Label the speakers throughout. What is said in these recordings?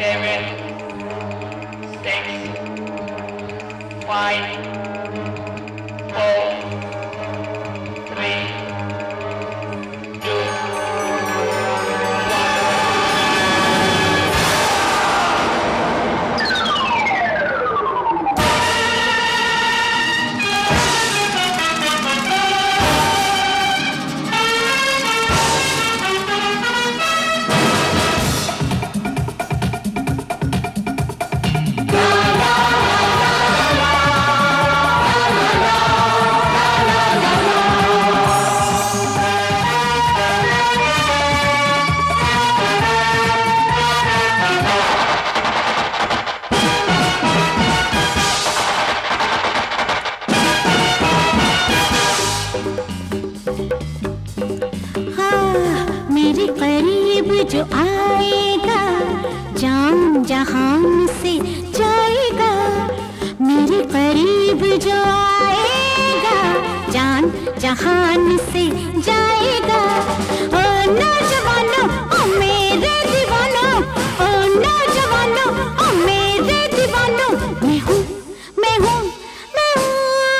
Speaker 1: जो आएगा जान जहान से जाएगा, मेरे करीब जो आएगा जान जहान से जाएगा। ओ नौजवानों ओ मेरे दीवानों, ओ नौजवानों ओ मेरे दीवानों, मैं हूँ मैं हूँ मैं हूँ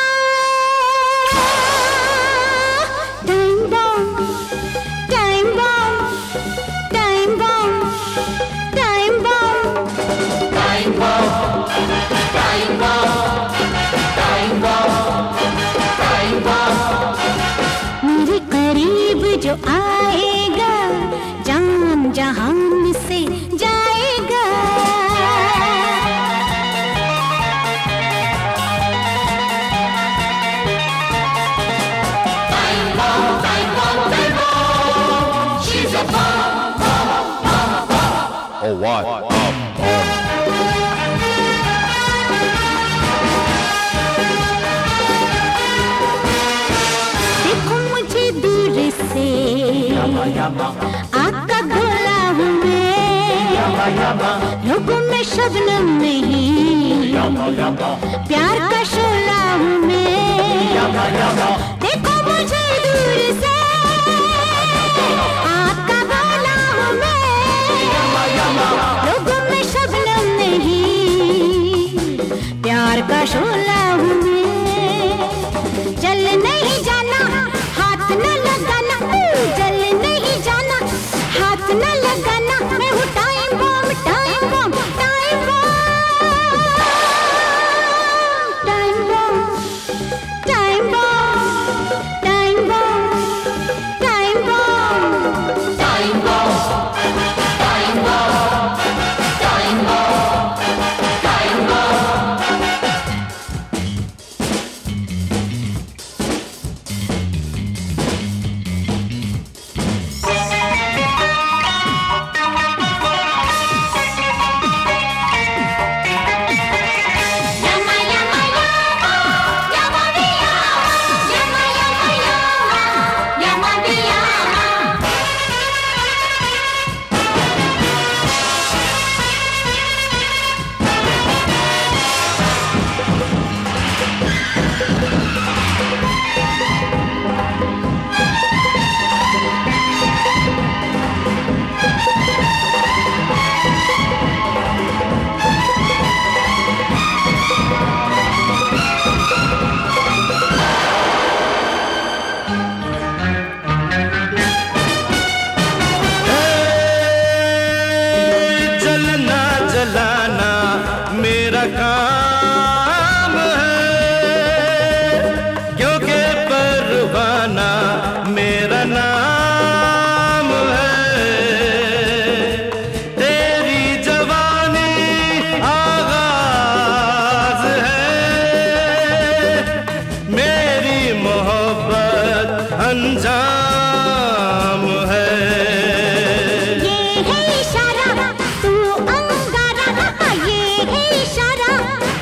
Speaker 1: time bomb time bomb time bomb time bomb time bomb time bomb time bomb time bomb. मेरे करीब जो आएगा जान जहान से जाएगा। Time bomb, time bomb, time bomb. She's a bomb, bomb, bomb, bomb.
Speaker 2: Oh, what?
Speaker 1: देखो मुझे दूर से आग का गोला हूँ मैं, लोगों में शबनम नहीं, प्यार का शोला हूँ मैं। देखो मुझे दूर से आग का गोला हूँ मैं, लोगों में शबनम नहीं, प्यार का शोला हूँ मैं। जल नहीं जाना हाथ न लगाना, जल नहीं जाना हाथ न लगाना, मैं हूँ time bomb time bomb time bomb time bomb time bomb time bomb time bomb time bomb time bomb time bomb time bomb.
Speaker 3: जलना जलाना मेरा काम है, क्योंकि परवाना मेरा नाम है। तेरी जवानी आगाज है, मेरी मोहब्बत अंजाम है।
Speaker 1: ये है इशारा तू अंगारा, ये है इशारा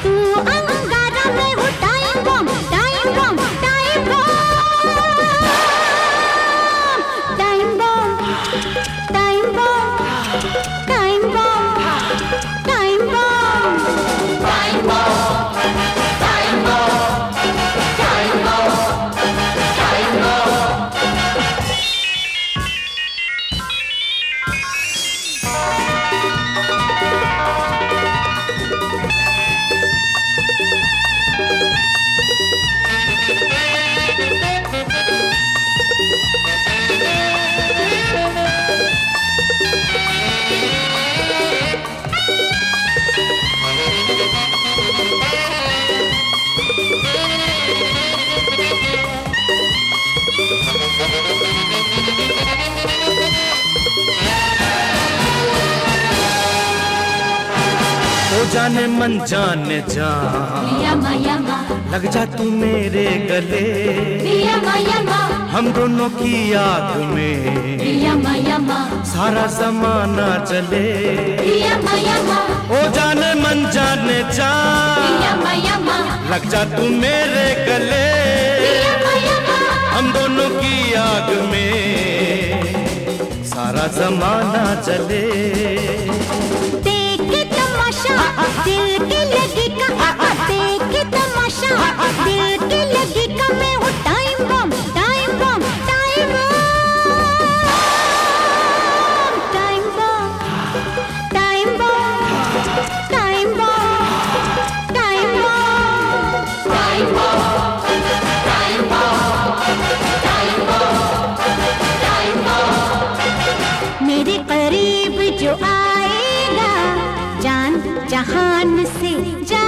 Speaker 3: ओ जाने मन जाने जान,
Speaker 1: यमा यमा
Speaker 3: लग जा तू मेरे गले,
Speaker 1: यमा यमा
Speaker 3: हम दोनों की याद में
Speaker 1: यमा यमा
Speaker 3: सारा जमाना चले।
Speaker 1: यमा यमा
Speaker 3: ओ जाने मन जाने जान,
Speaker 1: यमा यमा
Speaker 3: लग जा तू मेरे गले,
Speaker 1: यमा यमा
Speaker 3: हम दोनों की याद में सारा जमाना चले।
Speaker 1: देख के तमाशा दिल की लगी का, देख के तमाशा दिल की लगी का, मैं हूँ time bomb time bomb time bomb time bomb time bomb time bomb time bomb time bomb. मेरे करीब जो आएगा जान जहान से